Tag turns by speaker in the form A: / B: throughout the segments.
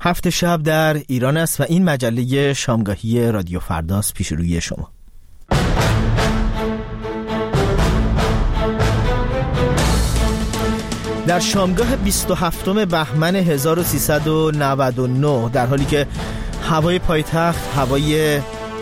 A: هفت شب در ایران است و این مجله شامگاهی رادیو فرداست پیش روی شما. در شامگاه 27 بهمن 1399 در حالی که هوای پایتخت هوای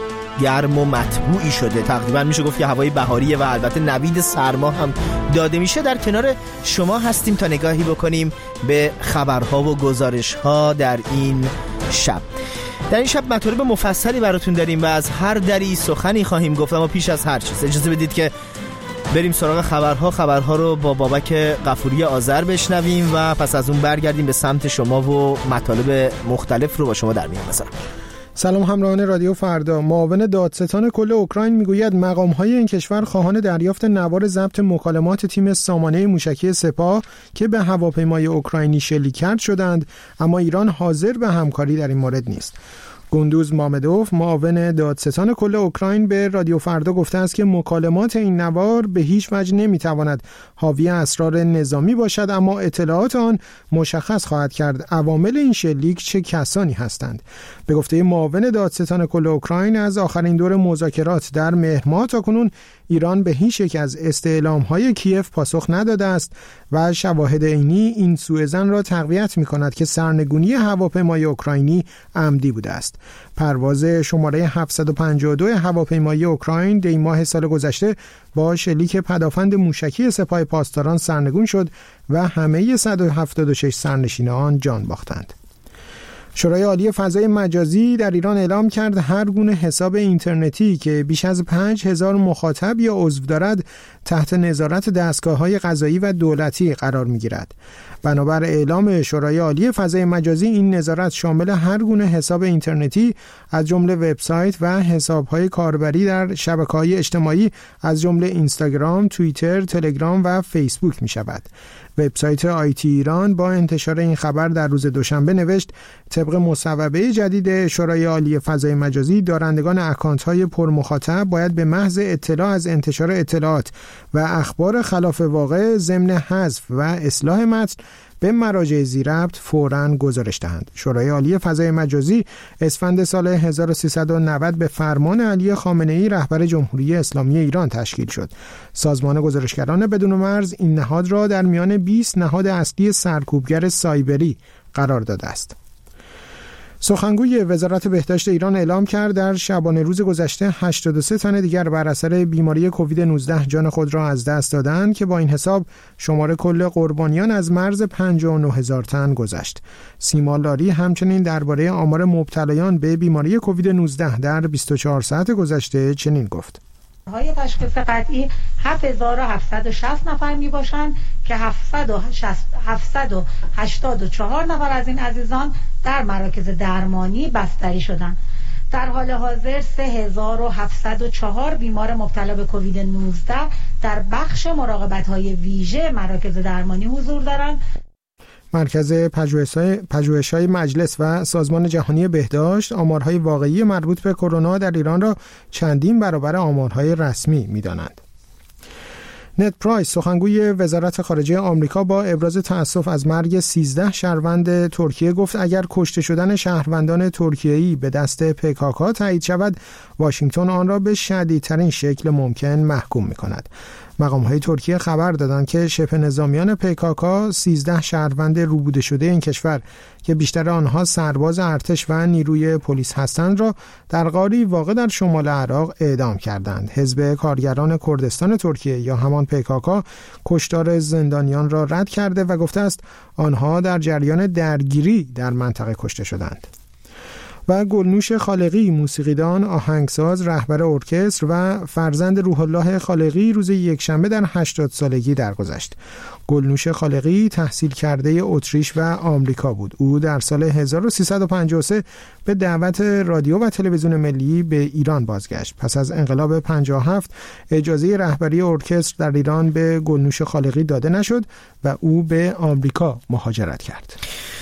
A: گرم و مطبوعی شده، تقریبا میشه گفت که هوای بهاریه و البته نوید سرما هم داده میشه، در کنار شما هستیم تا نگاهی بکنیم به خبرها و گزارشها در این شب. در این شب مطالب مفصلی براتون داریم و از هر دری سخنی خواهیم گفت، اما پیش از هر چیز اجازه بدید که بریم سراغ خبرها رو با بابک غفوری آذر بشنویم و پس از اون برگردیم به سمت شما و مطالب مختلف رو با شما در میان بذارم.
B: سلام همراهان رادیو فردا. معاون دادستان کل اوکراین میگوید مقام‌های این کشور خواهان دریافت نوار ضبط مکالمات تیم سامانه موشکی سپاه که به هواپیمای اوکراینی شلیک کرد شدند، اما ایران حاضر به همکاری در این مورد نیست. گوندوز مامدوف معاون دادستان کل اوکراین به رادیو فردا گفته است که مکالمات این نوار به هیچ وجه نمیتواند حاوی اسرار نظامی باشد، اما اطلاعات آن مشخص خواهد کرد عوامل این شلیک چه کسانی هستند. به گفته معاون دادستان کل اوکراین از آخرین دور مذاکرات در مهر ماه تاکنون ایران به هیچ یک از استعلام‌های کیف پاسخ نداده است و شواهد عینی این سوءظن را تقویت می‌کند که سرنگونی هواپیمای اوکراینی عمدی بوده است. پرواز شماره 752 هواپیمای اوکراین دی ماه سال گذشته با شلیک پدافند موشکی سپاه پاسداران سرنگون شد و همه 176 سرنشین آن جان باختند. شورای عالی فضای مجازی در ایران اعلام کرد هر گونه حساب اینترنتی که بیش از 5000 مخاطب یا عضو دارد تحت نظارت دستگاه‌های قضایی و دولتی قرار می‌گیرد. بنابر اعلام شورای عالی فضای مجازی این نظارت شامل هر گونه حساب اینترنتی از جمله وبسایت و حساب‌های کاربری در شبکه‌های اجتماعی از جمله اینستاگرام، توییتر، تلگرام و فیسبوک می‌شود. وبسایت آیتی ایران با انتشار این خبر در روز دوشنبه نوشت طبق مصوبه جدید شورای عالی فضای مجازی دارندگان اکانت‌های پرمخاطب باید به محض اطلاع از انتشار اطلاعات و اخبار خلاف واقع ضمن حذف و اصلاح متن به مراجع ذی‌ربط فوراً گزارش دهند. شورای عالی فضای مجازی اسفند سال 1390 به فرمان علی خامنه‌ای رهبر جمهوری اسلامی ایران تشکیل شد. سازمان گزارشگران بدون مرز این نهاد را در میان 20 نهاد اصلی سرکوبگر سایبری قرار داده است. سخنگوی وزارت بهداشت ایران اعلام کرد در شبانه روز گذشته 83 تن دیگر بر اثر بیماری کووید 19 جان خود را از دست دادند که با این حساب شمار کل قربانیان از مرز 59000 تن گذشت. سیما لاری همچنین درباره آمار مبتلایان به بیماری کووید 19 در 24 ساعت گذشته چنین گفت:
C: های تشخیص قطعی 7760 نفر می باشند که 784 نفر از این عزیزان در مراکز درمانی بستری شدند. در حال حاضر 3704 بیمار مبتلا به کووید 19 در بخش مراقبت‌های ویژه مراکز درمانی حضور دارند.
B: مرکز پژوهش‌های مجلس و سازمان جهانی بهداشت آمارهای واقعی مربوط به کرونا در ایران را چندین برابر آمارهای رسمی می‌دانند. نت پرایس سخنگوی وزارت خارجه آمریکا با ابراز تأسف از مرگ 13 شهروند ترکیه گفت اگر کشته شدن شهروندان ترکیه‌ای به دست PKK تایید شود، واشنگتن آن را به شدیدترین شکل ممکن محکوم می‌کند. مقام‌های ترکیه خبر دادند که شبه نظامیان PKK 13 شهروند روبوده شده این کشور که بیشتر آنها سرباز ارتش و نیروی پلیس هستند را در غاری واقع در شمال عراق اعدام کردند. حزب کارگران کردستان ترکیه یا همان PKK کشتار زندانیان را رد کرده و گفته است آنها در جریان درگیری در منطقه کشته شدند. و گلنوش خالقی موسیقیدان، آهنگساز، رهبر ارکستر و فرزند روح الله خالقی روز یکشنبه در 80 سالگی درگذشت. گلنوش خالقی تحصیل کرده اتریش و آمریکا بود. او در سال 1353 به دعوت رادیو و تلویزیون ملی به ایران بازگشت. پس از انقلاب 57 اجازه رهبری ارکستر در ایران به گلنوش خالقی داده نشد و او به آمریکا مهاجرت کرد.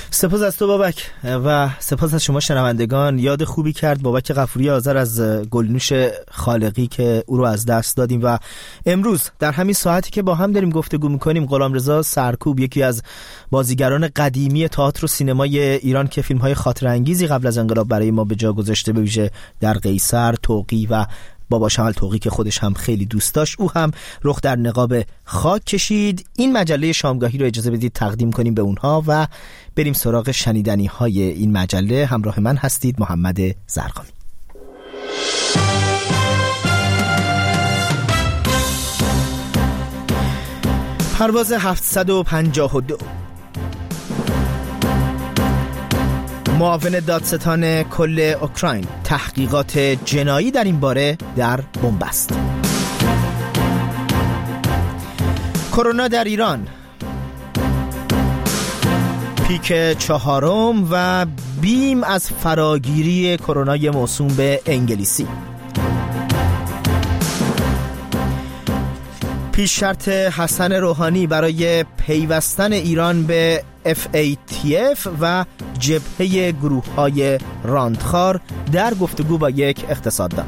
A: سپاس از تو بابک و سپاس از شما شنوندگان. یاد خوبی کرد بابک غفوری آذر از گلنوش خالقی که او رو از دست دادیم و امروز در همین ساعتی که با هم داریم گفتگو میکنیم غلامرضا سرکوب، یکی از بازیگران قدیمی تئاتر و سینمای ایران که فیلم‌های خاطرانگیزی قبل از انقلاب برای ما به جا گذاشته، به ویژه در قیصر، توقی و بابا شمال توقی که خودش هم خیلی دوست داشت، او هم رخ در نقاب خاک کشید. این مجله شامگاهی رو اجازه بدید تقدیم کنیم به اونها و بریم سراغ شنیدنی های این مجله. همراه من هستید محمد زرقامی. پرواز 752. معاون دادستان کل اوکراین: تحقیقات جنایی در این باره در بنبست. کرونا در ایران: پیک 4 و بیم از فراگیری کرونای موسوم به انگلیسی. پیش شرط حسن روحانی برای پیوستن ایران به FATF و جبهه گروه‌های راندخار در گفتگو با یک اقتصاددان.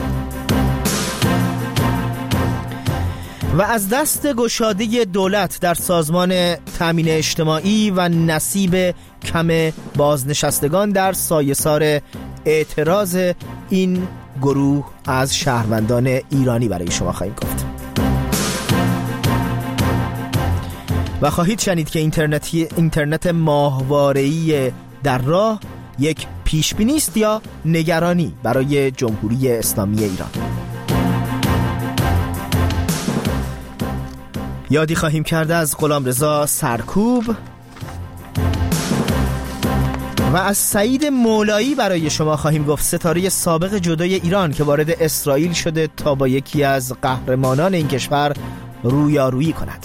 A: و از دست گشاده دولت در سازمان تامین اجتماعی و نصیب کم بازنشستگان در سایه‌سار اعتراض این گروه از شهروندان ایرانی برای شما خواهیم گفت. و خواهید شنید که اینترنت ماهواره‌ای در راه یک پیشبینی است یا نگرانی برای جمهوری اسلامی ایران. یادی خواهیم کرده از غلامرضا سرکوب و از سعید مولایی برای شما خواهیم گفت، ستاره سابق جودوی ایران که وارد اسرائیل شده تا با یکی از قهرمانان این کشور رویارویی کند.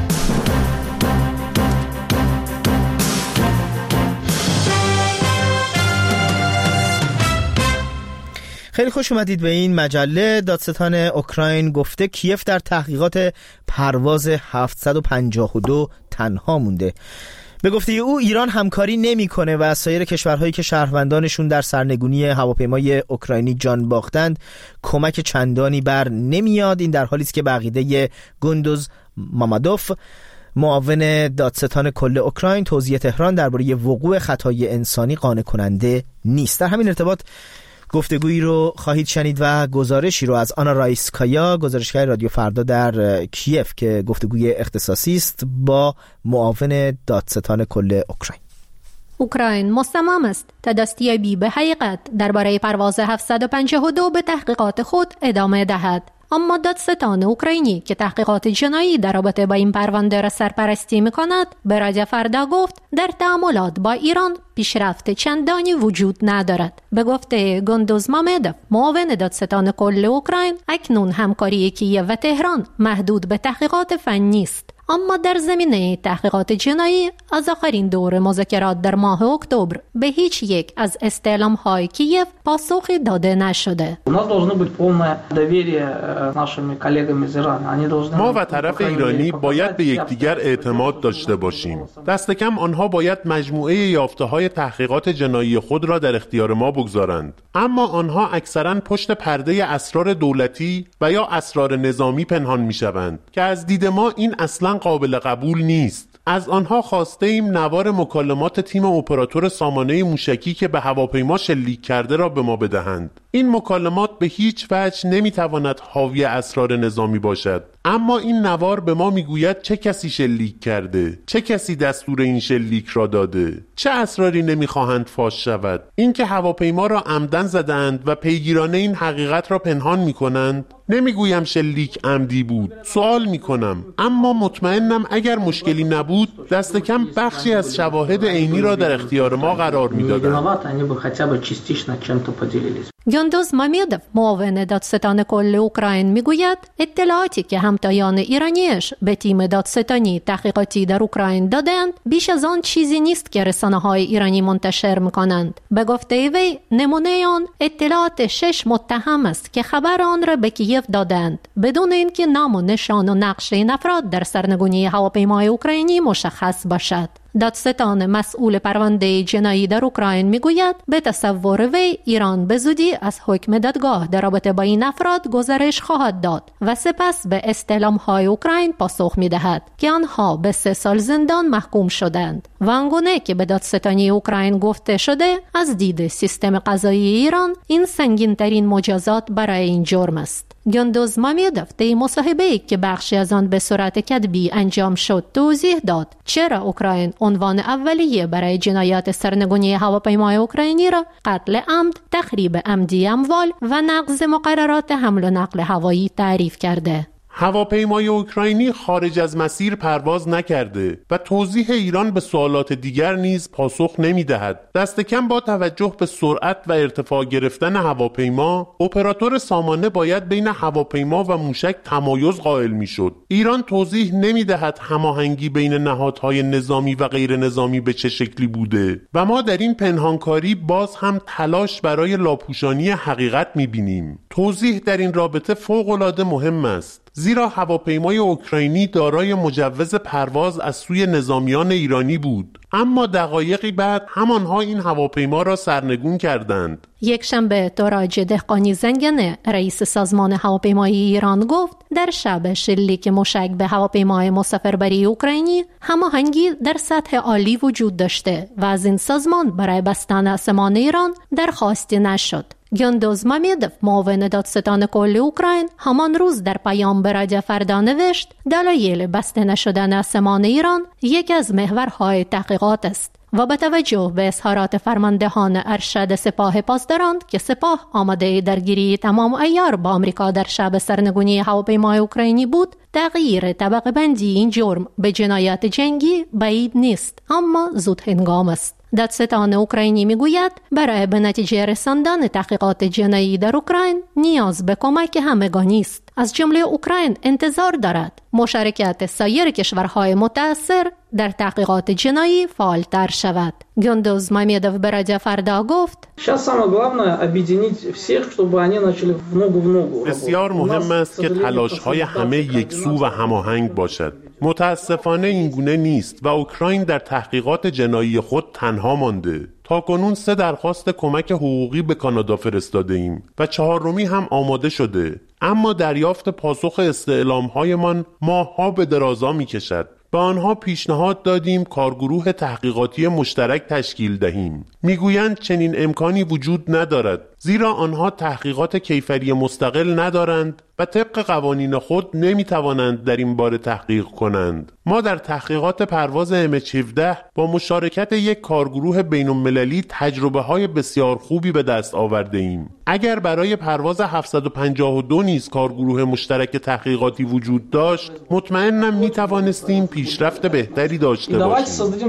A: خیلی خوش اومدید به این مجله. دادستان اوکراین گفته کیف در تحقیقات پرواز 752 تنها مونده. به گفته او ایران همکاری نمی‌کنه و سایر کشورهایی که شهروندانشون در سرنگونی هواپیمای اوکراینی جان باختند کمک چندانی بر نمیاد. این در حالی است که به عقیده گوندوز مامادوف، معاون دادستان کل اوکراین، توزیع تهران درباره وقوع خطای انسانی قانع کننده نیست. در همین ارتباط گفتگویی رو خواهید شنید و گزارشی رو از آنا رایسکایا، گزارشگر رادیو فردا در کیف که گفتگوی اختصاصی است با معاون دادستان کل اوکراین.
D: اوکراین مصمم است تا دستیابی به حقیقت درباره پرواز 752 به تحقیقات خود ادامه دهد. اما دادستان اوکراینی که تحقیقات جنایی در رابطه با این پرونده را سرپرستی می‌کند به رادیو فردا گفت در تعاملات با ایران پیشرفت چندانی وجود ندارد. به گفته گوندوز مامادوف، معاون دادستان کل اوکراین، اکنون همکاری کیف و تهران محدود به تحقیقات فنی است. اما در زمینه تحقیقات جنایی از آخرین دور مذاکرات در ماه اکتبر به هیچ یک از استعلام‌های کیف پاسخی داده نشده.
E: ما و طرف ایرانی باید به یکدیگر اعتماد داشته باشیم. دست کم آنها باید مجموعه یافته‌های تحقیقات جنایی خود را در اختیار ما بگذارند. اما آنها اکثراً پشت پرده اسرار دولتی و یا اسرار نظامی پنهان می‌شوند که از دید ما این اصلاً قابل قبول نیست. از آنها خواسته ایم نوار مکالمات تیم اپراتور سامانه موشکی که به هواپیما شلیک کرده را به ما بدهند. این مکالمات به هیچ وجه نمیتواند حاوی اسرار نظامی باشد. اما این نوار به ما میگوید چه کسی شلیک کرده، چه کسی دستور این شلیک را داده، چه اسراری نمیخواهند فاش شود. اینکه هواپیما را عمدن زدند و پیگیرانه این حقیقت را پنهان میکنند. نمیگویم شلیک عمدی بود، سوال میکنم، اما مطمئنم اگر مشکلی نبود دست کم بخشی از شواهد عینی را در اختیار ما قرار میدادند.
D: گوندوز مامادوف، معاون دادستان کل اوکراین، میگوید اطلاعاتی که همتایان ایرانیش به تیم دادستانی تحقیقاتی در اوکراین دادند بیش از آن چیزی نیست که رسانه‌های ایرانی منتشر میکنند. به گفته وی نمونه آن اطلاعات 6 متهم است که خبر آن را به کیف دادند بدون اینکه نام و نشان و نقش این افراد در سرنگونی هواپیمای اوکراینی مشخص باشد. دادستان مسئول پرونده جنایی در اوکراین میگوید به تصور وی ایران به زودی از حکم دادگاه در رابطه با این افراد گزارش خواهد داد و سپس به استعلام‌های اوکراین پاسخ می‌دهد که آنها به 3 سال زندان محکوم شدند و آنگونه که به دادستانی اوکراین گفته شده از دید سیستم قضایی ایران این سنگین‌ترین مجازات برای این جرم است. گندوز مامیدوف در مصاحبه‌ای که بخشی از آن به صورت کتبی انجام شد توضیح داد چرا اوکراین عنوان اولیه برای جنایات سرنگونی هواپیمای اوکراینی را قتل عمد، تخریب عمدی اموال و نقض مقررات حمل و نقل هوایی تعریف کرده.
E: هواپیمای اوکراینی خارج از مسیر پرواز نکرده و توضیح ایران به سوالات دیگر نیز پاسخ نمی‌دهد. دست کم با توجه به سرعت و ارتفاع گرفتن هواپیما، اپراتور سامانه باید بین هواپیما و موشک تمایز قائل می‌شد. ایران توضیح نمی‌دهد هماهنگی بین نهادهای نظامی و غیر نظامی به چه شکلی بوده و ما در این پنهانکاری باز هم تلاش برای لاپوشانی حقیقت می‌بینیم. توضیح در این رابطه فوق‌العاده مهم است. زیرا هواپیمای اوکراینی دارای مجوز پرواز از سوی نظامیان ایرانی بود، اما دقایقی بعد همانها این هواپیما را سرنگون کردند.
D: یک شنبه تاراج دهقانی زنگنه رئیس سازمان هواپیمایی ایران گفت در شب شلیک موشک به هواپیمای مسافربری اوکراینی هماهنگی در سطح عالی وجود داشته و از این سازمان برای بستن آسمان ایران درخواستی نشد. گندوز مامیدوف معاون دادستان کل اوکراین همان روز در پیام به رادیو فردا نوشت دلایل بسته نشدن آسمان ایران یکی از محورهای تحقیقات است و با توجه به اظهارات فرماندهان ارشد سپاه پاسداران که سپاه آماده درگیری تمام عیار با آمریکا در شب سرنگونی هواپیمای اوکراینی بود، تغییر طبقه بندی این جرم به جنایات جنگی بعید نیست اما زود هنگام است. دادستان اوکراینی میگوید برای به نتیجه رساندن تحقیقات جنایی در اوکراین نیاز به کمک همگانی است. از جمله اوکراین انتظار دارد مشارکت سایر کشورهای متأثر در تحقیقات جنایی فعالتر شود. گندوز مامیدوف به رادیو فردا گفت
E: بسیار مهم است که تلاش‌های همه یکسو و هماهنگ باشد. متاسفانه این گونه نیست و اوکراین در تحقیقات جنایی خود تنها مانده. تاکنون 3 درخواست کمک حقوقی به کانادا فرستاده ایم و 4می هم آماده شده، اما دریافت پاسخ استعلام‌هایمان ماه‌ها به درازا می‌کشد. به آنها پیشنهاد دادیم کارگروه تحقیقاتی مشترک تشکیل دهیم. میگویند چنین امکانی وجود ندارد، زیرا آنها تحقیقات کیفری مستقل ندارند و طبق قوانین خود نمیتوانند در این باره تحقیق کنند. ما در تحقیقات پرواز MH17 با مشارکت یک کارگروه بین‌المللی تجربه‌های بسیار خوبی به دست آورده ایم. اگر برای پرواز 752 نیز کارگروه مشترک تحقیقاتی وجود داشت، مطمئنم میتوانستیم پیشرفت بهتری داشته باشیم.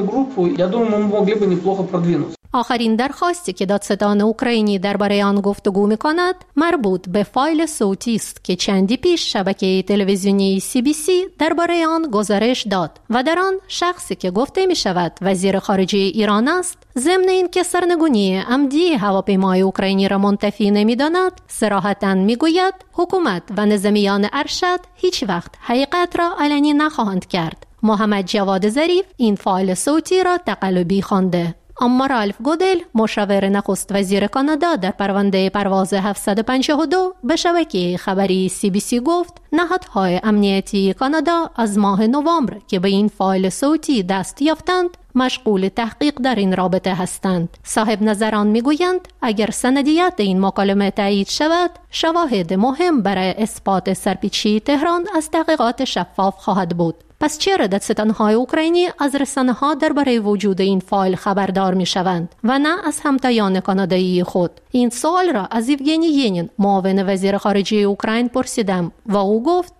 D: آخرین درخواستی که دادستان اوکراینی درباره آن گفتگو می‌کند مربوط به فایل صوتی است که چندی پیش شبکه تلویزیونی CBC درباره آن گزارش داد و در آن شخصی که گفته می‌شود وزیر خارجه ایران است، ضمن اینکه سرنگونی عمدی هواپیمای اوکراینی را منتفی نمی‌داند، صراحتاً می‌گوید حکومت و نظامیان ارشد هیچ وقت حقیقت را علنی نخواهند کرد. محمد جواد ظریف این فایل صوتی را تقلبی خوانده. اما رالف گودل مشاور نخست وزیر کانادا در پرونده پرواز 752 به شبکه خبری CBC گفت نهادهای امنیتی کانادا از ماه نوامبر که به این فایل صوتی دست یافتند مشغول تحقیق در این رابطه هستند. صاحب نظران میگویند اگر سندیت این مکالمه تایید شود، شواهد مهم برای اثبات سرپیچی تهران از تحقیقات شفاف خواهد بود. پس چرا دادستان‌های اوکراینی از رسانه‌ها درباره وجود این فایل خبردار می‌شوند و نه از همتایان کانادایی خود؟ این سوال را از یوگنی ینین، معاون وزیر خارجه اوکراین پرسیدم و او گفت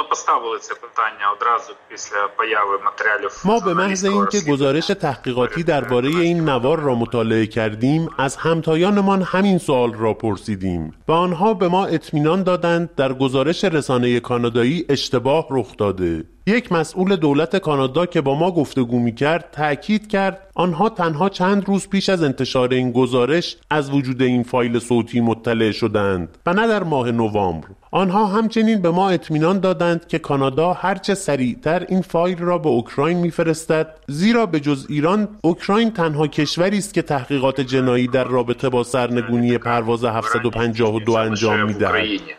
E: ما به محض اینکه گزارش تحقیقاتی درباره این نوار را مطالعه کردیم، از همتایانمان همین سوال را پرسیدیم و آنها به ما اطمینان دادند در گزارش رسانه کانادایی اشتباه رخ داده. یک مسئول دولت کانادا که با ما گفتگو می‌کرد تأکید کرد آنها تنها چند روز پیش از انتشار این گزارش از وجود این فایل صوتی مطلع شدند و نه در ماه نوامبر. آنها همچنین به ما اطمینان دادند که کانادا هرچه سریعتر این فایل را به اوکراین می‌فرستد، زیرا به جز ایران اوکراین تنها کشوری است که تحقیقات جنایی در رابطه با سرنگونی پرواز 752 انجام می‌دهد.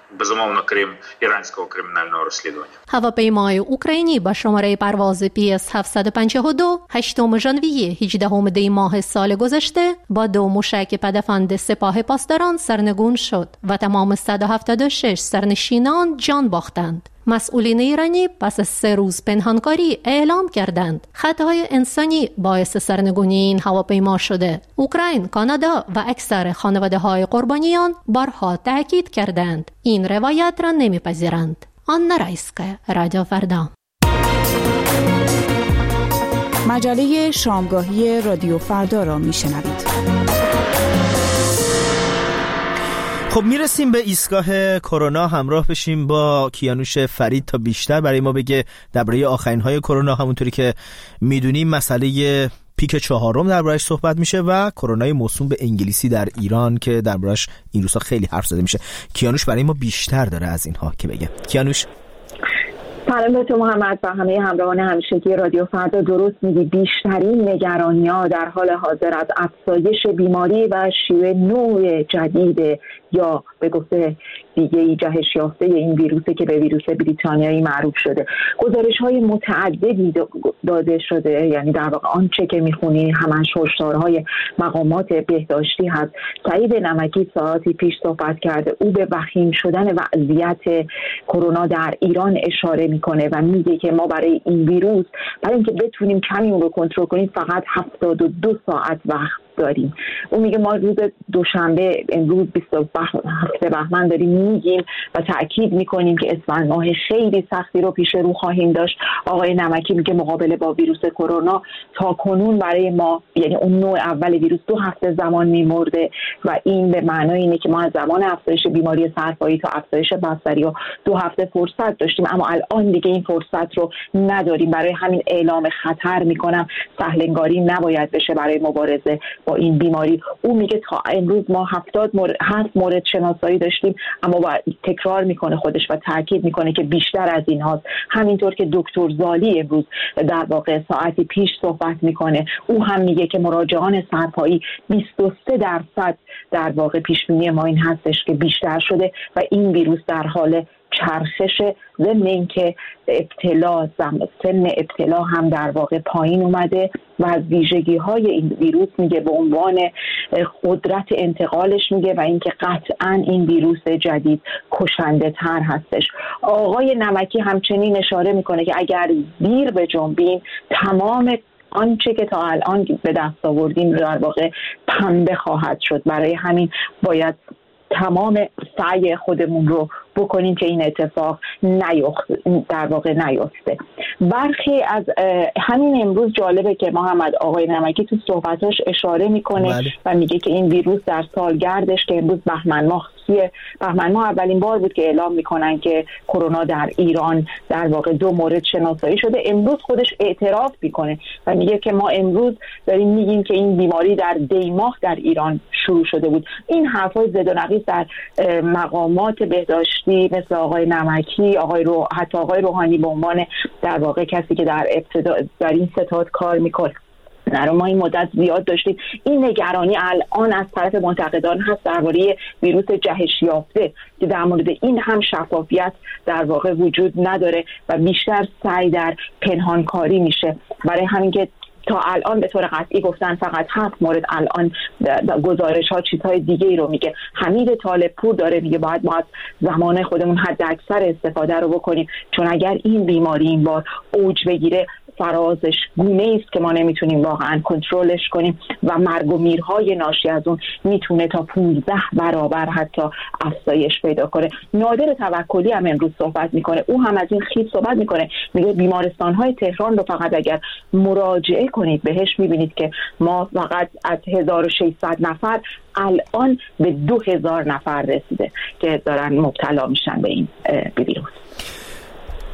D: هواپیمای اوکراینی با شماره پرواز PS 752 8 ژانویه 18 دی ماه سال گذشته با 2 موشک پدافند سپاه پاسداران سرنگون شد و تمام 176 سرنشینان جان باختند. مسئولین ایرانی پس از 3 روز پنهانکاری اعلام کردند خطای انسانی باعث سرنگونی این هواپیما شده. اوکراین، کانادا و اکثر خانواده‌های قربانیان بارها تاکید کردند این روایت را نمیپذیرند. آنا رایسکا، رادیو فردا.
F: مجله شامگاهی رادیو فردا را میشنوید.
A: خب میرسیم به ایستگاه کرونا، همراه بشیم با کیانوش فرید تا بیشتر برای ما بگه درباره آخرین‌های کرونا. همونطوری که میدونیم مسئله پیک 4 دربارش صحبت میشه و کرونای موسوم به انگلیسی در ایران که دربارش این روزا خیلی حرف زده میشه. کیانوش برای ما بیشتر داره از اینها که بگه. کیانوش.
G: سلام به تو محمد و همه همراهان همیشگی رادیو فردا. درست میگی، بیشترین نگرانی‌ها در حال حاضر از افزایش بیماری و شیوع نوع جدید یا به گفته دیگه جهش یافته این ویروسی که به ویروس بریتانیایی معروف شده. گزارش‌های متعددی داده شده، یعنی در واقع آنچه که می‌خونی همش هشدارهای مقامات بهداشتی هست. سعید نمکی ساعتی پیش صحبت کرده، او به وخیم شدن وضعیت کرونا در ایران اشاره میکنه و میگه که ما برای این ویروس، برای اینکه بتونیم کمی اون رو کنترل کنیم، فقط 72 ساعت وقت داریم. اون میگه ما روز دوشنبه امروز 27 بهمن داریم میگیم و تأکید میکنیم که اسفند ماه خیلی سختی رو پیش رو خواهیم داشت. آقای نمکی میگه مقابله با ویروس کرونا تا کنون برای ما، یعنی اون نوع اول ویروس، 2 هفته زمان میمرده و این به معنای اینه که ما از زمان افزایش بیماری سرپایی تا افزایش بستری 2 هفته فرصت داشتیم، اما الان دیگه این فرصت رو نداریم. برای همین اعلام خطر میکنم، سهلنگاری نباید بشه برای مبارزه با این بیماری. او میگه تا امروز ما 7 مورد شناسایی داشتیم، اما تکرار میکنه خودش و تاکید میکنه که بیشتر از این هاست. همینطور که دکتر زالی امروز در واقع ساعتی پیش صحبت میکنه، او هم میگه که مراجعان سرپایی 23% در واقع پیشبینی ما این هستش که بیشتر شده و این ویروس در حال چرخش، ضمن اینکه سن ابتلا هم در واقع پایین اومده و از ویژگی‌های این ویروس میگه به عنوان قدرت انتقالش میگه و اینکه قطعاً این ویروس جدید کشنده تر هستش. آقای نمکی همچنین اشاره میکنه که اگر دیر بجنبیم تمام آنچه که تا الان به دست آوردیم در واقع پنبه خواهد شد. برای همین باید تمام سعی خودمون رو بکنیم که این اتفاق در واقع نیفته. برخی از همین امروز جالبه که محمد آقای نمکی تو صحبتاش اشاره میکنه و میگه که این ویروس در سالگردش که امروز بهمن ماه اولین بار بود که اعلام میکنن که کرونا در ایران در واقع 2 مورد شناسایی شده. امروز خودش اعتراف میکنه و میگه که ما امروز داریم میگیم که این بیماری در دی ماه در ایران شروع شده بود. این حرفای زد و نقیص در مقامات بهداشتی مثل آقای نمکی، حتی آقای روحانی به عنوان در واقع کسی که در ابتدا در این ستاد کار میکنه، ما این مدت زیاد داشتیم. این نگرانی الان از طرف منتقدان هست درباره ویروس جهش یافته که در مورد این هم شفافیت در واقع وجود نداره و بیشتر سعی در پنهانکاری میشه. برای همین که تا الان به طور قطعی گفتن فقط 7 مورد، الان گزارش ها چیزهای دیگه ای رو میگه. حمید طالبپور داره میگه باید ما از زمان خودمون حد اکثر استفاده رو بکنیم، چون اگر این بیماری این بار اوج بگیره فرازش گونه است که ما نمیتونیم واقعا کنترلش کنیم و مرگ و میرهای ناشی از اون میتونه تا 15 برابر حتی افزایش پیدا کنه. نادر توکلی هم امروز صحبت میکنه، او هم از این خیلی صحبت میکنه، میگه بیمارستان‌های تهران رو فقط اگر مراجعه کنید بهش میبینید که ما فقط از 1600 نفر الان به 2000 نفر رسیده که دارن مبتلا میشن به این ویروس.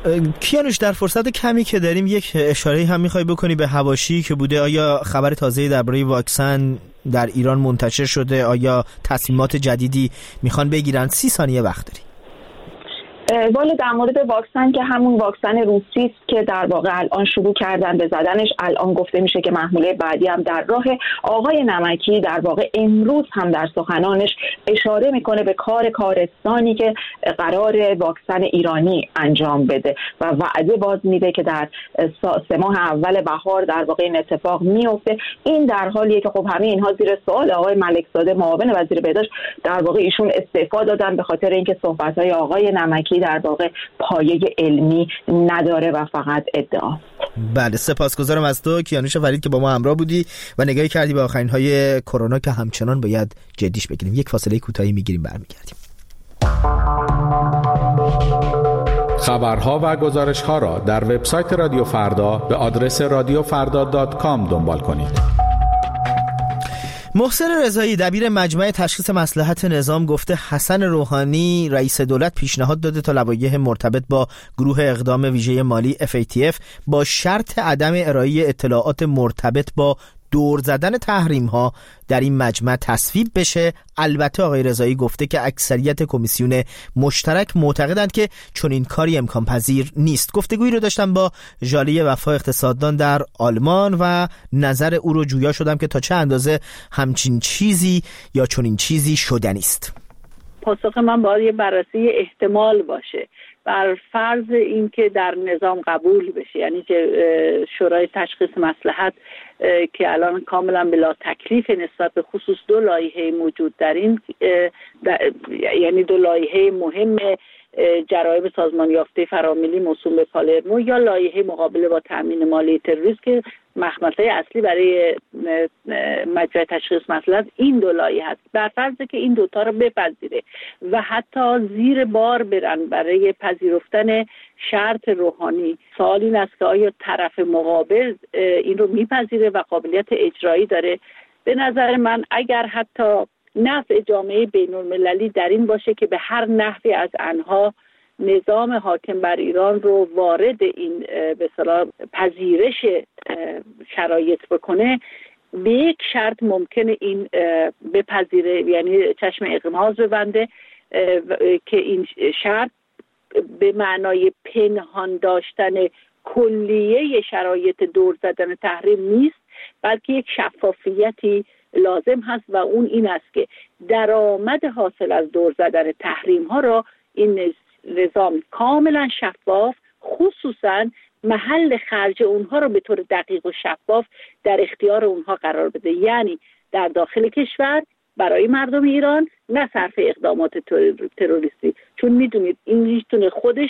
A: کیانوش، در فرصت کمی که داریم یک اشاره هم میخوای بکنی به حواشی که بوده؟ آیا خبر تازه‌ای درباره واکسن در ایران منتشر شده؟ آیا تصمیمات جدیدی میخوان بگیرن؟ 30 ثانیه وقت داری.
G: والا در مورد واکسن که همون واکسن روسی است که در واقع الان شروع کردن به زدنش، الان گفته میشه که محموله بعدی هم در راه. آقای نمکی در واقع امروز هم در سخنانش اشاره میکنه به کارستانی که قرار واکسن ایرانی انجام بده و وعده باز میده که در 3 ماه اول بهار در واقع این اتفاق میفته. این در حالیه که خب همه اینها زیر سوال. آقای ملکزاده معاون وزیر بهداشت در واقع ایشون استعفا دادن به خاطر اینکه صحبت‌های آقای نمکی در واقع پایه علمی نداره و فقط ادعا.
A: بله، سپاسگزارم از تو کیانوش فرید که با ما همراه بودی و نگاهی کردی به آخرین های کرونا که همچنان باید جدیش بگیریم. یک فاصله کوتاهی میگیریم، برمیگردیم.
H: خبرها و گزارش‌ها را در وبسایت رادیو فردا به آدرس radiofarda.com دنبال کنید.
A: محسن رضایی دبیر مجمع تشخیص مصلحت نظام گفته حسن روحانی رئیس دولت پیشنهاد داده تا لوایح مرتبط با گروه اقدام ویژه مالی FATF با شرط عدم ارائه اطلاعات مرتبط با دور زدن تحریم ها در این مجمع تصویب بشه. البته آقای رضایی گفته که اکثریت کمیسیون مشترک معتقدند که چون این کاری امکان پذیر نیست. گفتگویی رو داشتم با ژاله وفا اقتصاددان در آلمان و نظر او رو جویا شدم که تا چه اندازه همچین چیزی یا چون این چیزی شدنی است.
I: پاسخ من باید یه بررسی احتمال باشه بر فرض اینکه در نظام قبول بشه، یعنی که شورای تشخیص مصلحت که الان کاملا بلا تکلیف نسبت به خصوص 2 لایحه موجود در این یعنی 2 لایحه مهم جرایم سازمان یافته فراملی موسوم به پالرمو یا لایحه مقابله با تامین مالی تروریسم که مخمسه اصلی برای مجمع تشخیص مصلحت این 2 لایحه هست. بر فرض که این دوتا رو بپذیره و حتی زیر بار برن برای پذیرفتن شرط روحانی، سوال این است که آیا طرف مقابل این رو میپذیره و قابلیت اجرایی داره؟ به نظر من اگر حتی نفع جامعه بین المللی در این باشه که به هر نحوی از آنها نظام حاکم بر ایران رو وارد این به اصطلاح پذیرش شرایط بکنه، به یک شرط ممکنه این بپذیره، یعنی چشم اغماض ببنده که این شرط به معنای پنهان داشتن کلیه شرایط دور زدن تحریم نیست، بلکه یک شفافیتی لازم هست و اون این است که درآمد حاصل از دور زدن تحریم ها را این نظام کاملا شفاف، خصوصا محل خرج اونها رو به طور دقیق و شفاف در اختیار اونها قرار بده، یعنی در داخل کشور برای مردم ایران، نه صرف اقدامات تروریستی. چون میدونید این میتونه خودش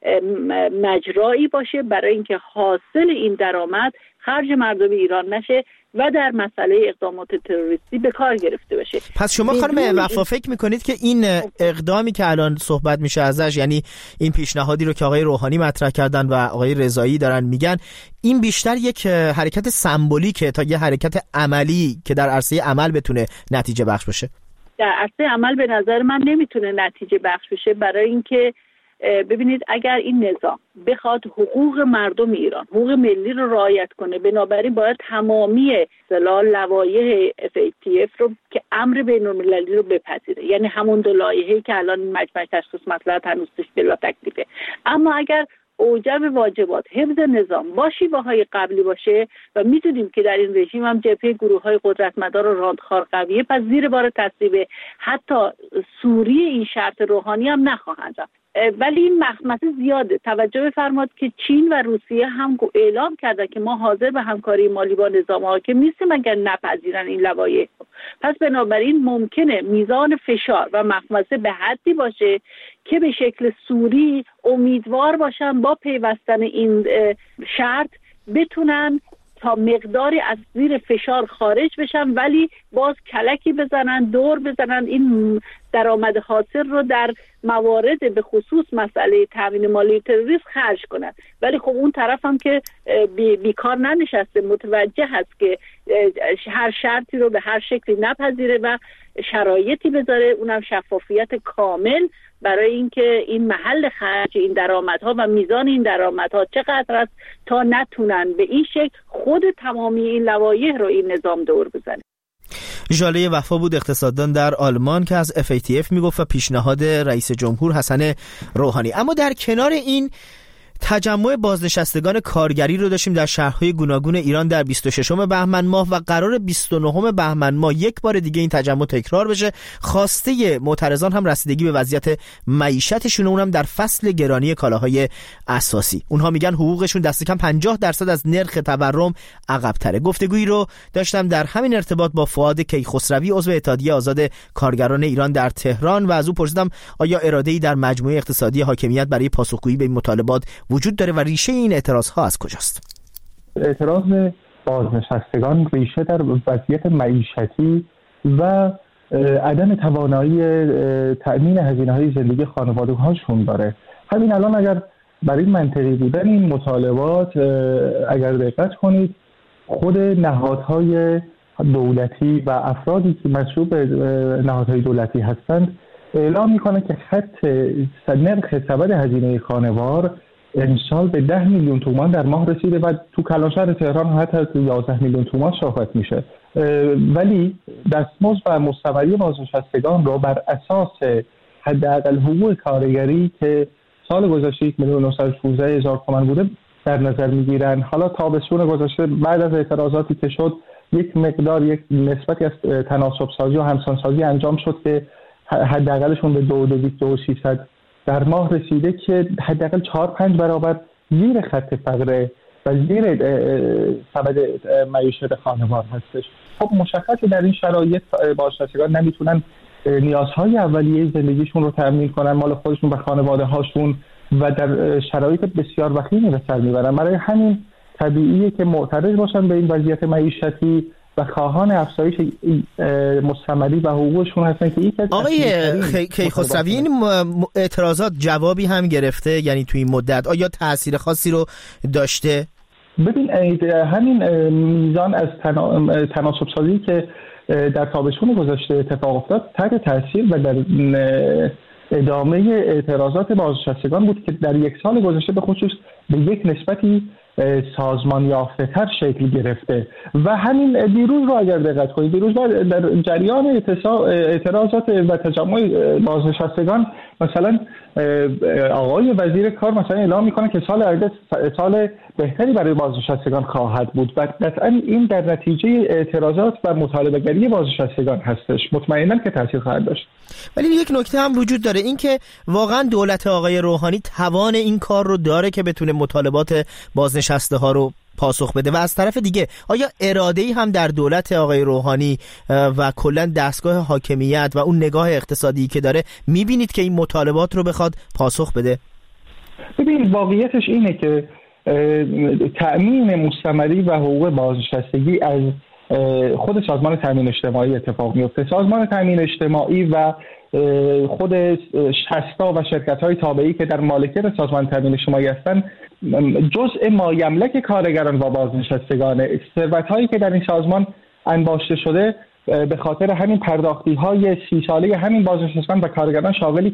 I: مجرایی باشه برای اینکه حاصل این درآمد خرج مردم ایران نشه و در مسئله اقدامات تروریستی به کار گرفته بشه.
A: پس شما خانم وفا فکر میکنید که این اقدامی که الان صحبت میشه ازش، یعنی این پیشنهادی رو که آقای روحانی مطرح کردن و آقای رضایی دارن میگن، این بیشتر یک حرکت سمبولیکه تا یه حرکت عملی که در عرصه عمل بتونه نتیجه بخش بشه؟
I: در عرصه عمل به نظر من نمیتونه نتیجه بخش بشه، برای اینکه ببینید اگر این نظام بخواد حقوق مردم ایران، حقوق ملی رو رعایت کنه، بنابراین باید تمامی لوایح FATF رو که امر بین‌المللی رو بپذیره، یعنی همون 2 لایحه‌ای که الان مجمع تشخیص مصلحت هنوز بلا تکلیفه. اما اگر اوجب واجبات حفظ نظام با شیوه‌های قبلی باشه و میدونیم که در این رژیم هم جبهه گروه‌های قدرتمدار و راندخوار قویه، پس زیر بار تصویب حتی سوری این شرط روحانی هم نخواهند رفت. ولی این مخمسه زیاده. توجه بفرمایید که چین و روسیه هم اعلام کردن که ما حاضر به همکاری مالی با نظام حاکم نیستیم اگر نپذیرن این لوایح. پس بنابراین ممکنه میزان فشار و مخمسه به حدی باشه که به شکل سوری امیدوار باشن با پیوستن این شرط بتونن تا مقداری از زیر فشار خارج بشن، ولی باز کلکی بزنن، دور بزنن، این درآمد حاصل رو در موارد به خصوص مسئله تامین مالی تروریسم خرج کنن. ولی خب اون طرف هم که بیکار ننشسته، متوجه هست که هر شرطی رو به هر شکلی نپذیره و شرایطی بذاره، اونم شفافیت کامل برای اینکه این محل خرج این درآمدها و میزان این درآمدها چقدر است تا نتونن به این شکل خود تمامی این لوایح رو این نظام دور بزنه.
A: ژاله وفا بود، اقتصاددان در آلمان که از FATF میگفت و پیشنهاد رئیس جمهور حسن روحانی. اما در کنار این تجمع بازنشستگان کارگری رو داشتیم در شهرهای گوناگون ایران در 26 بهمن ماه و قرار 29 بهمن ماه یک بار دیگه این تجمع تکرار بشه. خواسته معترضان هم رسیدگی به وضعیت معیشتشون، اونم در فصل گرانی کالاهای اساسی. اونها میگن حقوقشون دست کم 50% از نرخ تورم عقب تره. گفتگویی رو داشتم در همین ارتباط با فؤاد کیخسروی، عضو اتحادیه آزاد کارگران ایران در تهران، و از او پرسیدم آیا اراده‌ای در مجموعه اقتصادی حاکمیت برای پاسخگویی به این مطالبات وجود داره و ریشه این اعتراض‌ها از کجاست؟
J: اعتراض بازنشستگان ریشه در وضعیت معیشتی و عدم توانایی تأمین هزینه‌های زندگی خانواده‌هاشون داره. همین الان اگر برای منطقی بودن این مطالبات اگر دقت کنید، خود نهادهای دولتی و افرادی که مسئول به نهادهای دولتی هستند اعلام می‌کنه که خط نرخ سبد هزینه خانوار امسال به 10 میلیون تومان در ماه رسیده و تو کلانشهر تهران حتی 11 میلیون تومان صحبت میشه، ولی دستمزد و مستمری بازنشستگان رو بر اساس حداقل حقوق کارگری که سال گذشته 1,916,000 تومان بوده در نظر میگیرن. حالا تابستون گذشته بعد از اعتراضاتی که شد یک مقدار یک نسبتی از تناسب سازی و همسان سازی انجام شد که حداقلشون به 2,300 در ماه رسیده که حداقل 4-5 برابر زیر خط فقر و زیر سبد معیشت خانوار هستش. خب مشخصه در این شرایط بازنشستگان نمیتونن نیازهای اولیه زندگیشون رو تامین کنن، مال خودشون و خانواده هاشون، و در شرایط بسیار وخیمی به سر میبرن. برای همین طبیعیه که معترض باشن به این وضعیت معیشتی و خواهان افزایش مستمری و حقوقشون هستن که یک از
A: آقای کیخسروی این اعتراضات جوابی هم گرفته؟ یعنی توی این مدت آیا تأثیر خاصی رو داشته؟
J: ببین همین میزان از تناسب سازی که در تابستون گذشته اتفاق افتاد تحت تاثیر و در ادامه اعتراضات بازنشستگان بود که در یک سال گذشته به خصوص به یک نسبتی سازمان یافته تر شکل گرفته. و همین دیروز رو اگر دقت کنید، دیروز در جریان اعتراضات و تجمع بازنشستگان مثلا آقای وزیر کار مثلا اعلام میکنه که سال آینده سال بهتری برای بازنشستگان خواهد بود و قطعا این در نتیجه اعتراضات و مطالبه گری بازنشستگان هستش، مطمئناً که تاثیر خواهد داشت.
A: ولی یک نکته هم وجود داره، این که واقعا دولت آقای روحانی توان این کار رو داره که بتونه مطالبات بازنشسته ها رو پاسخ بده، و از طرف دیگه آیا اراده‌ای هم در دولت آقای روحانی و کلا دستگاه حاکمیت و اون نگاه اقتصادی که داره میبینید که این مطالبات رو بخواد پاسخ بده؟
J: ببین واقعیتش اینه که تأمین مستمری و حقوق بازنشستگی از خود سازمان تامین اجتماعی اتفاق میفته. سازمان تامین اجتماعی و خود شستا و شرکت‌های تابعی که در مالکیت سازمان تامین اجتماعی هستند جزء مایملک کارگران و بازنشستگان، ثروت‌هایی که در این سازمان انباشته شده به خاطر همین پرداختی‌های 30 ساله همین بازنشستگان و کارگران شاغلی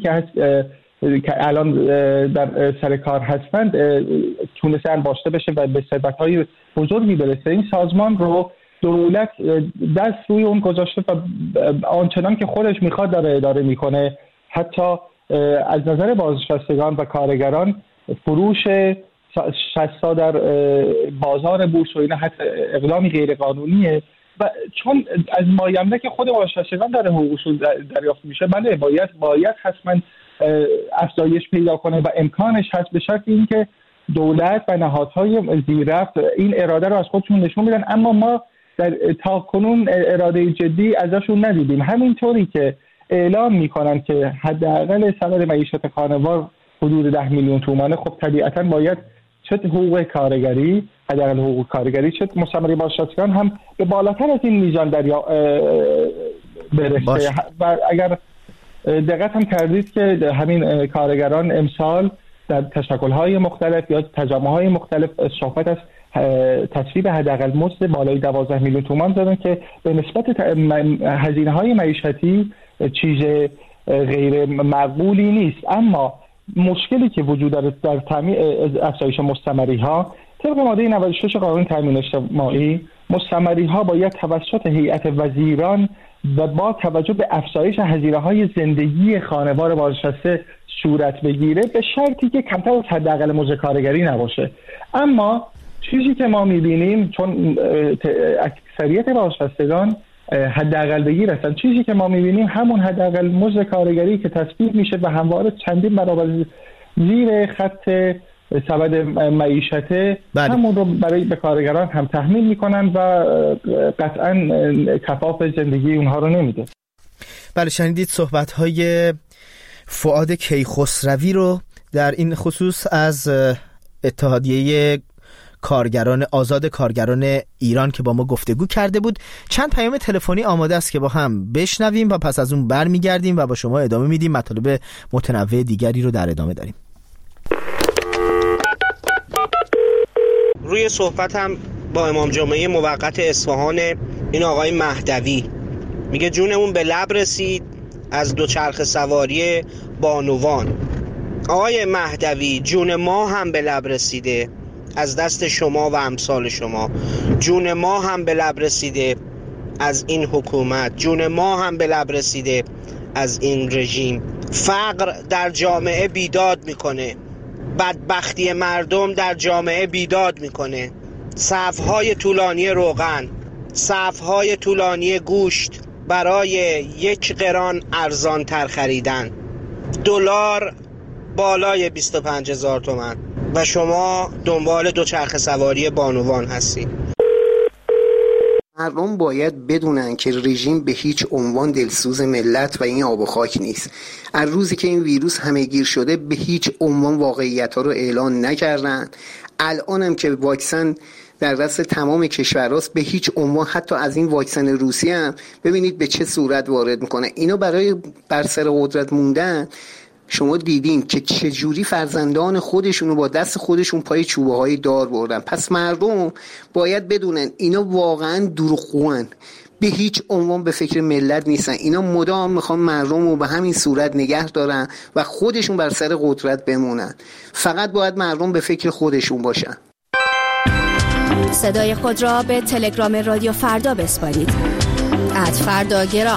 J: که الان در سر کار هستند تونسته انباشته بشه و به ثروت‌های بزرگی برسه. این سازمان رو دولت دست روی اون گذاشته و آنچنان که خودش میخواد داره اداره میکنه. حتی از نظر بازنشستگان و کارگران فروش شستا در بازار بورس و اینا حتی اقدامی غیر قانونیه و چون از مایملک خود بازنشستگان داره حقوقشون دریافت میشه، بله باید حتما افزایش پیدا کنه و امکانش هست به شرط اینکه دولت و نهادهای زیررفت این اراده رو از خودشون نشون میدن، اما ما تا کنون اراده جدی ازشون ندیدیم. همینطوری که اعلام میکنن که حداقل سبد معیشت خانوار حدود 10 میلیون تومانه، خب طبیعتا باید چه حقوق کارگری، حداقل حقوق کارگری، چه مستمری بازنشستگان هم به بالاتر از این میزان برسه. و اگر دقت هم کردید که همین کارگران امسال در تشکل‌های مختلف یا تجمع‌های مختلف صحبت از تصویب حداقل مزد بالای 12 میلیون تومان زدن که به نسبت هزینه‌های معیشتی چیز غیر مقبولی نیست. اما مشکلی که وجود داره در افزایش مستمری‌ها، طبق ماده 96 قانون تامین اجتماعی، مستمری‌ها باید توسط هیئت وزیران و با توجه به افزایش هزینه‌های زندگی خانوار بازنشسته صورت بگیره، به شرطی که کمتر از حداقل مزد کارگری نباشه. اما چیزی که ما می‌بینیم، چون اکثریت بازنشستگان حداقل بگیر هستن، چیزی که ما می‌بینیم همون حداقل مزد کارگری که تصویب میشه و همواره چندین برابر زیر خط سبد معیشته، همون رو برای به کارگران هم تحمیل میکنن و قطعا کفاف زندگی اونها رو نمیده.
A: بله، شنیدید صحبت‌های فؤاد کیخسروی رو در این خصوص از اتحادیه کارگران آزاد کارگران ایران که با ما گفتگو کرده بود. چند پیام تلفنی آماده است که با هم بشنویم و پس از اون برمیگردیم و با شما ادامه میدیم. مطالب متنوع دیگری رو در ادامه داریم.
K: روی صحبتم با امام جمعه موقت اصفهان، این آقای مهدوی میگه جونمون به لب رسید از دوچرخه سواری بانوان. آقای مهدوی، جون ما هم به لب رسیده از دست شما و امثال شما. جون ما هم به لب رسیده از این حکومت. جون ما هم به لب رسیده از این رژیم. فقر در جامعه بیداد میکنه، بدبختی مردم در جامعه بیداد میکنه. صفهای طولانی روغن، صفهای طولانی گوشت برای 1 قران ارزان تر خریدن، دلار بالای 25,000 تومان و شما دنبال دوچرخه سواری بانوان هستید.
L: مردم باید بدونن که رژیم به هیچ عنوان دلسوز ملت و این آب و خاک نیست. از روزی که این ویروس همه‌گیر شده به هیچ عنوان واقعیت‌ها رو اعلان نکردن. الانم که واکسن در دست تمام کشوراست، به هیچ عنوان حتی از این واکسن روسی هم ببینید به چه صورت وارد میکنه. اینا برای بر سر قدرت موندن شما دیدین که چجوری فرزندان خودشونو با دست خودشون پای چوبه های دار بردن. پس مردم باید بدونن اینا واقعا دروغگوان، به هیچ عنوان به فکر ملت نیستن. اینا مدام میخوان مردم رو به همین صورت نگه دارن و خودشون بر سر قدرت بمونن. فقط باید مردم به فکر خودشون باشن.
F: صدای خود را به تلگرام رادیو فردا بسپارید. @فرداگرام.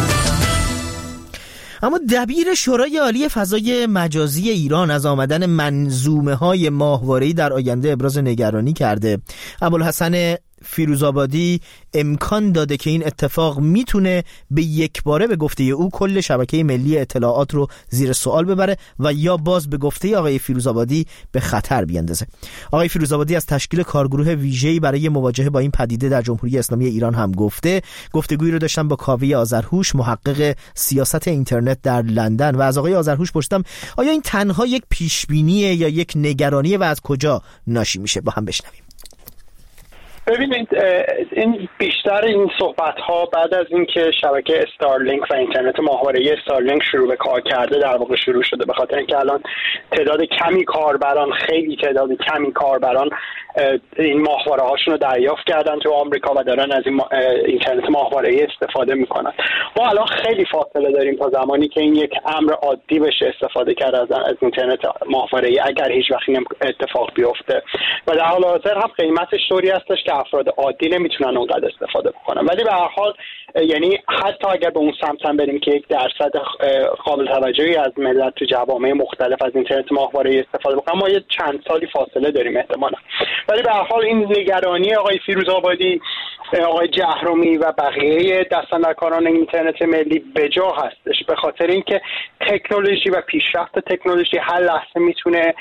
A: اما دبیر شورای عالی فضای مجازی ایران از آمدن منظومه‌های ماهواره‌ای در آینده ابراز نگرانی کرده. ابوالحسن فیروزآبادی امکان داده که این اتفاق میتونه به یک باره به گفته او کل شبکه ملی اطلاعات رو زیر سوال ببره و یا باز به گفته آقای فیروزآبادی به خطر بیاندازه. آقای فیروزآبادی از تشکیل کارگروه ویژه‌ای برای مواجهه با این پدیده در جمهوری اسلامی ایران هم گفته. گفتگویی رو داشتم با کاوه آذرهوش، محقق سیاست اینترنت در لندن، و از آقای آذرهوش پرسیدم آیا این تنها یک پیشبینیه یا یک نگرانیه و از کجا ناشی میشه. با هم بشنویم.
M: ببینید، این بیشتر این صحبت ها بعد از اینکه شبکه استارلینک و اینترنت ماهواره‌ای استارلینک شروع به کار کرده در واقع شروع شده، به خاطر اینکه الان تعداد کمی کاربران، خیلی تعداد کمی کاربران این ماهواره هاشون رو دریافت کردن تو آمریکا و دارن از این اینترنت ماهواره‌ای استفاده میکنن. ما الان خیلی فاصله داریم تا زمانی که این یک امر عادی بشه استفاده کرد از اینترنت ماهواره‌ای، اگر هیچ وقت این اتفاق بیفته. و در حال حاضر هم قیمتش طوری هستش که افراد عادی نمیتونن اونقدر استفاده بکنن. ولی به هر حال یعنی حتی اگر به اون سمت هم بریم که 1% قابل توجهی از ملت تو جوامع مختلف از اینترنت ماهواره‌ای استفاده بکنن، ما یه چند سالی فاصله داریم احتمالاً. ولی به هر حال این نگرانی آقای فیروزآبادی، آقای جهرومی و بقیه دستاندرکاران اینترنت ملی بجا هستش، به خاطر اینکه تکنولوژی و پیشرفت تکنولوژی هر لحظه میتونه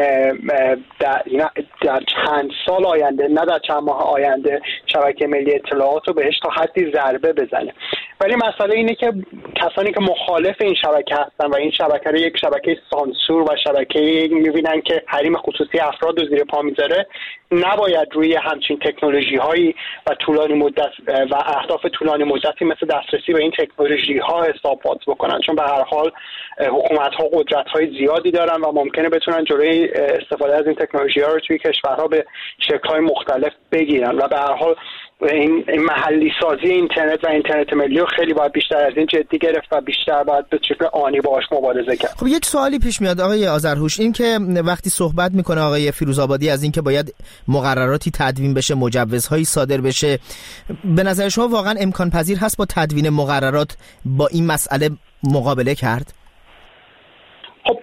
M: در چند سال آینده، نه در چند ماه آینده، شبکه ملی اطلاعات رو بهش تا حدی ضربه بزنه. ولی مسئله اینه که کسانی که مخالف این شبکه هستن و این شبکه رو یک شبکه سانسور و شبکه می‌بینن که حریم خصوصی افراد رو زیر پا میذاره، نباید روی همچین تکنولوژی هایی و طولانی مدت و اهداف طولانی مدتی مثل دسترسی به این تکنولوژی ها حساب باز بکنن، چون به هر حال حکومت ها قدرت های زیادی دارن و ممکنه بتونن جلوی استفاده از این تکنولوژی ها رو توی کشورها به شکل های مختلف بگیرن و به هر حال این محلی سازی اینترنت و اینترنت ملی رو خیلی باید بیشتر از این جدی گرفت و بیشتر باید به شکل آنی باهاش مبارزه کرد.
A: خب یک سوالی پیش میاد آقای آذرهوش، این که وقتی صحبت میکنه آقای فیروزآبادی از این که باید مقرراتی تدوین بشه، مجوزهایی صادر بشه، به نظر شما واقعا امکان پذیر هست با تدوین مقررات با این مسئله مقابله کرد؟
M: خب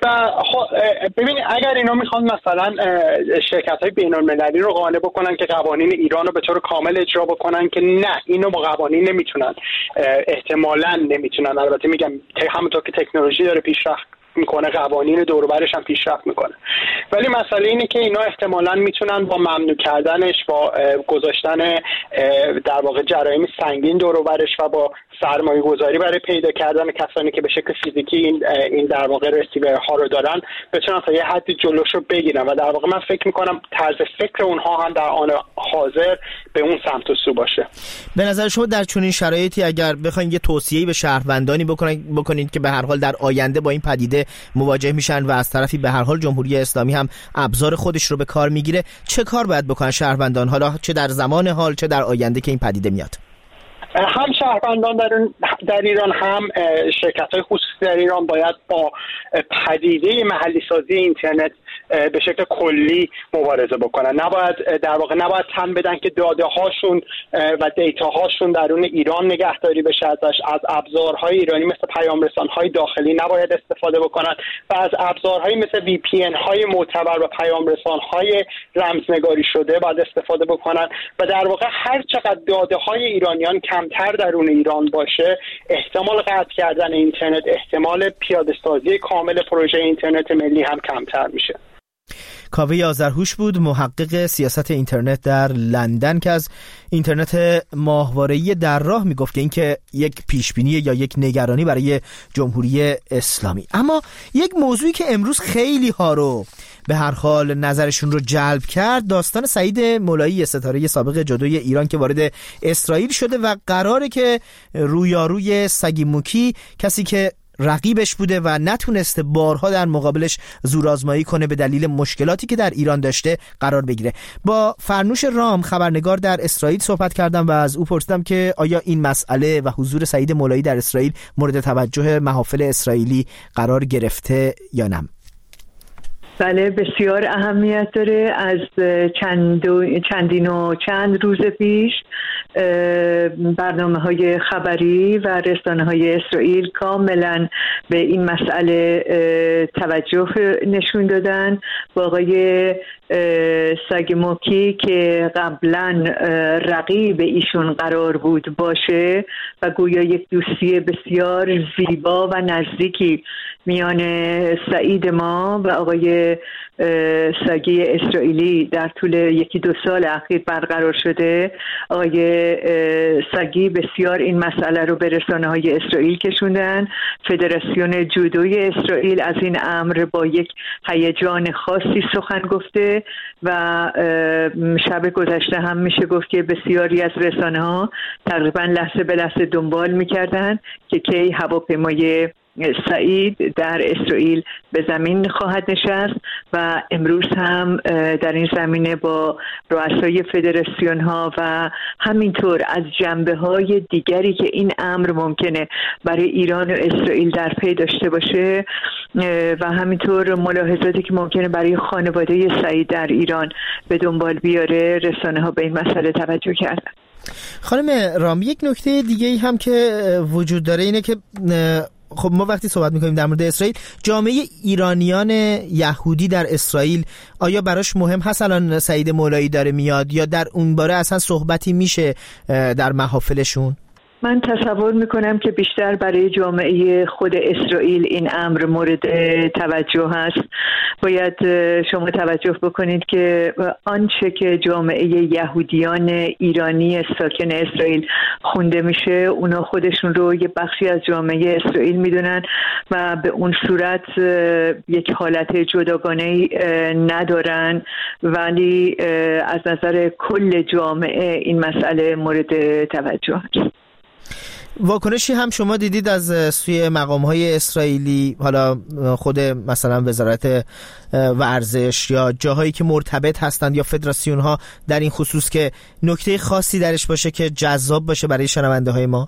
M: ببینید اگر اینا میخوان مثلا شرکت‌های بین‌المللی رو قانع بکنن که قوانین ایران رو به طور کامل اجرا بکنن، که نه، اینو با قوانین نمیتونن، احتمالاً نمیتونن. البته میگم همونطور که تکنولوژی داره پیشرفت میکنه قوانین دور و برش هم پیشرفت میکنه، ولی مسئله اینه که اینا احتمالاً میتونن با ممنوع کردنش، با گذاشتن در واقع جرایم سنگین دور و برش و با سرمایه گذاری برای پیدا کردن کسانی که به شکل فیزیکی این در واقع رسیورها رو دارن بتونن تا یه حدی جلوش رو بگیرن و در واقع من فکر میکنم طرز فکر اونها هم در آن حاضر به اون سمت و سو باشه.
A: به نظر شما در چنین شرایطی اگر بخواید یه توصیه‌ای به شهروندانی بکنید که به هر حال در آینده با این پدیده مواجه میشن و از طرفی به هر حال جمهوری اسلامی هم ابزار خودش رو به کار میگیره، چه کار باید بکنن شهروندان، حالا چه در زمان حال چه در آینده که این پدیده میاد؟
M: هم شهروندان در ایران هم شرکت‌های خصوصی در ایران باید با پدیده محلی سازی اینترنت به شکل کلی مبارزه بکنن. نباید تن بدن که داده هاشون و دیتا هاشون درون ایران نگهداری بشه ازش. از ابزارهای ایرانی مثل پیام رسان‌های داخلی نباید استفاده بکنن و از ابزارهایی مثل VPN های معتبر و پیام رسان‌های رمزنگاری شده باید استفاده بکنن و در واقع هر چقدر داده های ایرانیان کمتر درون ایران باشه، احتمال قطع کردن اینترنت، احتمال پیاده سازی کامل پروژه اینترنت ملی هم کمتر میشه.
A: کاوه آذرهوش بود، محقق سیاست اینترنت در لندن، که از اینترنت ماهواره‌ای در راه میگفت که این که یک پیشبینی یا یک نگرانی برای جمهوری اسلامی. اما یک موضوعی که امروز خیلی ها رو به هر حال نظرشون رو جلب کرد، داستان سعید مولایی، ستاره سابق جدوی ایران که وارد اسرائیل شده و قراره که رویاروی سگی موکی، کسی که رقیبش بوده و نتونسته بارها در مقابلش زورآزمایی کنه به دلیل مشکلاتی که در ایران داشته، قرار بگیره. با فرنوش رام، خبرنگار در اسرائیل، صحبت کردم و از او پرسیدم که آیا این مسئله و حضور سعید مولایی در اسرائیل مورد توجه محافل اسرائیلی قرار گرفته یا نه؟
N: بله، بسیار اهمیت داره. از چند روز پیش برنامه‌های خبری و رسانه‌های اسرائیل کاملا به این مسئله توجه نشون دادن. با آقای سگی موکی که قبلا رقیب ایشون قرار بود باشه و گویا یک دوستی بسیار زیبا و نزدیکی میان سعید ما و آقای سگی اسرائیلی در طول 1-2 سال اخیر برقرار شده. آقای سگی بسیار این مسئله رو به رسانه‌های اسرائیل کشوندن. فدراسیون جودوی اسرائیل از این امر با یک هیجان خاصی سخن گفته و شب گذشته هم میشه گفت که بسیاری از رسانه‌ها تقریبا لحظه به لحظه دنبال میکردن که کی هواپیمای سعید در اسرائیل به زمین خواهد نشست و امروز هم در این زمینه با رؤسای فدراسیون ها و همینطور از جنبه های دیگری که این امر ممکنه برای ایران و اسرائیل در پی داشته باشه و همینطور ملاحظاتی که ممکنه برای خانواده سعید در ایران به دنبال بیاره، رسانه ها به این مسئله توجه کردن.
A: خانم رام، یک نکته دیگه هم که وجود داره اینه که خب ما وقتی صحبت میکنیم در مورد اسرائیل، جامعه ایرانیان یهودی در اسرائیل آیا براش مهم هست الان سعید مولایی داره میاد یا در اون باره اصلا صحبتی میشه در محافلشون؟
N: من تصور میکنم که بیشتر برای جامعه خود اسرائیل این امر مورد توجه هست. باید شما توجه بکنید که آنچه که جامعه یهودیان ایرانی ساکن اسرائیل خونده میشه، اونا خودشون رو یه بخشی از جامعه اسرائیل میدونن و به اون صورت یک حالت جداگانه‌ای ندارن، ولی از نظر کل جامعه این مسئله مورد توجه هست.
A: واکنشی هم شما دیدید از سوی مقام‌های اسرائیلی، حالا خود مثلا وزارت ورزش یا جاهایی که مرتبط هستند یا فدراسیون‌ها در این خصوص، که نکته خاصی درش باشه که جذاب باشه برای شنونده‌های ما؟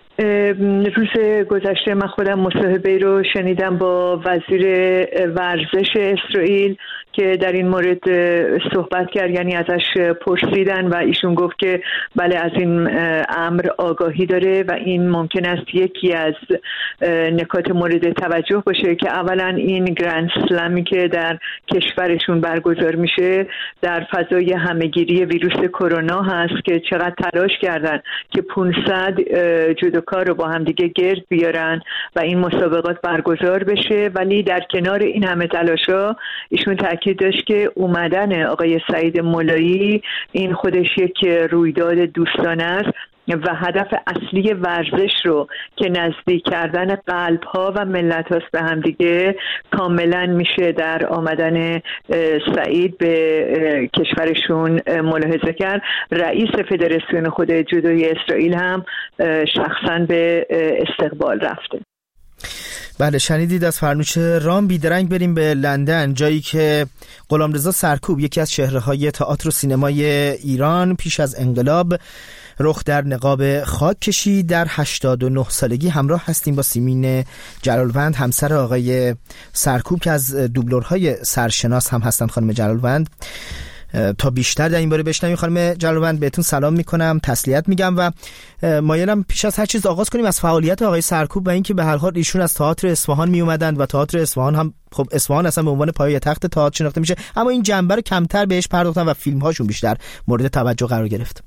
N: روز گذشته من خودم مصاحبه رو شنیدم با وزیر ورزش اسرائیل که در این مورد صحبت کرد، یعنی ازش پرسیدن و ایشون گفت که بله از این امر آگاهی داره و این ممکن است یکی از نکات مورد توجه باشه که اولا این گرند اسلمی که در کشورشون برگزار میشه در فضای همهگیری ویروس کرونا هست که چقدر تلاش کردن که 500 جودوکار رو با هم دیگه گرد بیارن و این مسابقات برگزار بشه، ولی در کنار این همه تلاشا ایشون تاکید داشت که اومدن آقای سعید مولایی این خودش یک رویداد دوستانه است و هدف اصلی ورزش رو که نزدیک کردن قلب ها و ملت هاست به هم دیگه کاملا میشه در آمدن سعید به کشورشون ملاحظه کرد. رئیس فدراسیون خود جودوی اسرائیل هم شخصا به استقبال رفته.
A: بله، شنیدید از فرنوش رام بیدرنگ. بریم به لندن، جایی که غلامرضا سرکوب، یکی از چهره‌های تئاتر و سینمای ایران پیش از انقلاب، رخ در نقاب خاک کشید. در 89 سالگی همراه هستیم با سیمین جلالوند، همسر آقای سرکوب که از دوبلورهای سرشناس هم هستند. خانم جلالوند، تا بیشتر در این باره بشنویم. خانم جلالوند، بهتون سلام میکنم، تسلیت میگم و مایلم پیش از هر چیز آغاز کنیم از فعالیت آقای سرکوب و اینکه به هر حال ایشون از تئاتر اصفهان می اومدند و تئاتر اصفهان هم خب اصفهان اصلا به عنوان پایتخت تئاتر شناخته میشه، اما این جنبه رو کمتر بهش پرداختن و فیلم هاشون بیشتر مورد توجه قرار گرفت.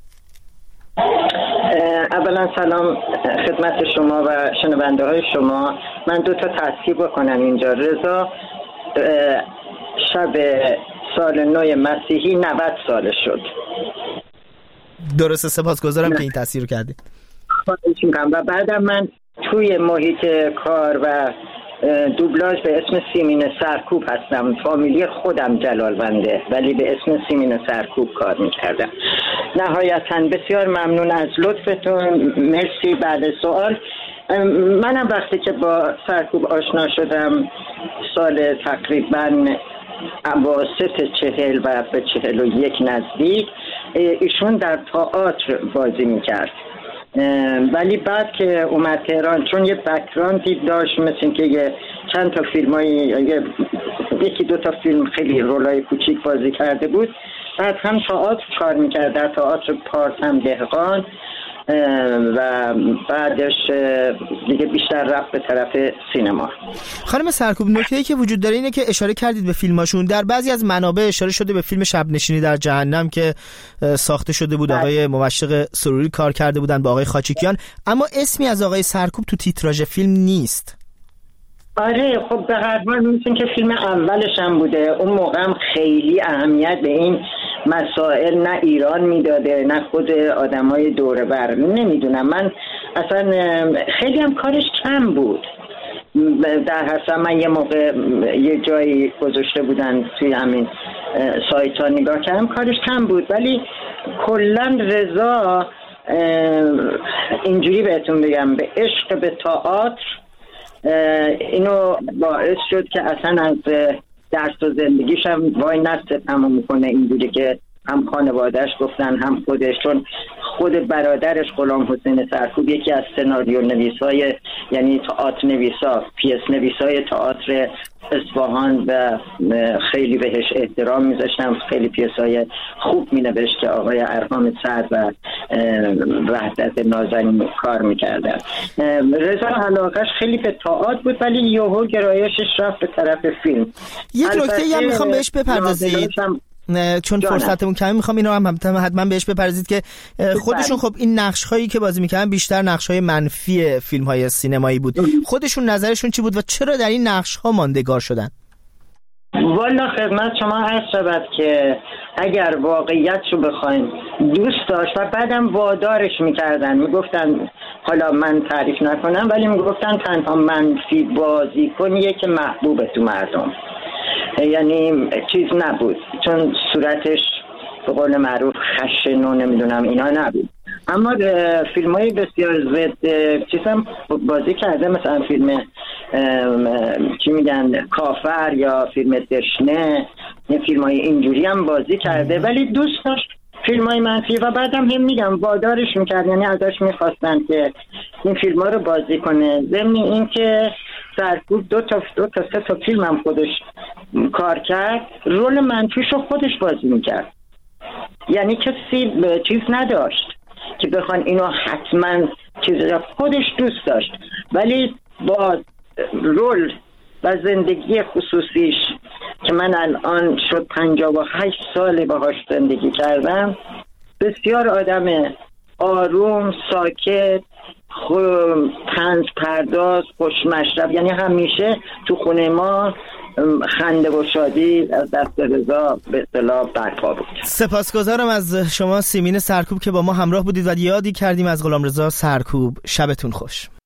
O: اولا سلام خدمت شما و شنونده های شما. من 2 تا تصحیح بکنم اینجا. رضا شب سال نو مسیحی 90 سالش شد.
A: درسته، سپاسگزارم که این تصحیح رو کردید.
O: و بعدم من توی محیط کار و دوبلاژ به اسم سیمین سرکوب هستم. فامیلی خودم جلالونده ولی به اسم سیمین سرکوب کار میکردم. نهایتاً بسیار ممنون از لطفتون. مرسی. بعد سوال، منم وقتی که با سرکوب آشنا شدم سال تقریباً اواسط 40 و به 41 نزدیک، ایشون در تئاتر بازی میکرد، ولی بعد که اومد تهران چون یه بک‌گراندی داشت، مثل این که یه چند تا فیلمای 1-2 تا فیلم خیلی رولای کوچیک بازی کرده بود، بعد هم تئاتر کار میکرد، در تئاتر پارس هم دهقان، و بعدش دیگه بیشتر رفت به طرف سینما.
A: خانم سرکوب، نکته‌ای که وجود داره اینه که اشاره کردید به فیلماشون. در بعضی از منابع اشاره شده به فیلم شب نشینی در جهنم که ساخته شده بود، آقای موشق سروری کار کرده بودن با آقای خاچیکیان، اما اسمی از آقای سرکوب تو تیتراژ فیلم نیست.
O: آره، خب به هر حال می‌تونم که فیلم اولش هم بوده. اون موقع هم خیلی اهمیت به این مسائل نه ایران میداده نه خود آدمای دوره بر. نمیدونم، من اصلا خیلی هم کارش کم بود. در حسن من یه موقع یه جایی گذاشته بودن توی همین سایت ها نگاه کردم، کارش کم بود، ولی کلن رضا اینجوری بهتون بگم به عشق به تئاتر اینو باعث شد که اصلا از درس و زندگیش هم وای نسته تمام میکنه، اینجوری که هم خانوادهش گفتن هم خودش، چون خود برادرش غلام حسین سرکوب یکی از سناریو نویسای، یعنی تئاتر نویسا، پیس نویسای تئاتر اصفهان و خیلی بهش احترام میذاشتم، خیلی پیسای خوب مینوشت که آقای ارهام سعد و وحدت نازنین کار میکردن. رضا علاقش خیلی به تئاتر بود ولی یهو گرایشش رفت به طرف فیلم.
A: یک نکته هم میخوام بهش بپردازید. چون فرصتمون کمی میخوام اینا هم حتما بهش بپرزید که خودشون خب این نقش هایی که بازی میکنن بیشتر نقش های منفی فیلم های سینمایی بود. خودشون نظرشون چی بود و چرا در این نقش ها ماندگار شدن؟
O: والا خدمت شما عرض شود که اگر واقعیت رو بخوایم دوست داشت و بعدم وادارش میکردن، میگفتن، حالا من تعریف نکنم ولی میگفتن تنها منفی بازی کنیه که محبوبه تو مردم، یعنی چیز نبود، چون صورتش به قول معروف خشن و نمیدونم اینا نبود. اما فیلم های بسیار زد چیزم بازی کرده، مثلا فیلم چی میگن کافر یا فیلم دشنه، یه فیلم های اینجوری هم بازی کرده ولی دوست داشت فیلم های منفی و بعدم هم میگم وادارش میکرد، یعنی ازش میخواستن که این فیلم ها رو بازی کنه. ضمن این که سرکوب دو تا سه تا فیلم هم خودش کار کرد، رول منفیش رو خودش بازی میکرد، یعنی کسی چیز نداشت که بخوان اینو حتما چیز خودش دوست داشت، ولی با رول و زندگی خصوصیش که من الان شد 58 سال باهاش زندگی کردم، بسیار آدم آروم، ساکت، طنز پرداز، خوشمشرب، یعنی همیشه تو خونه ما خنده و شادی از دست رضا به اصطلاح برپا بود.
A: سپاسگزارم از شما سیمین سرکوب که با ما همراه بودید و یادی کردیم از غلامرضا سرکوب. شبتون خوش.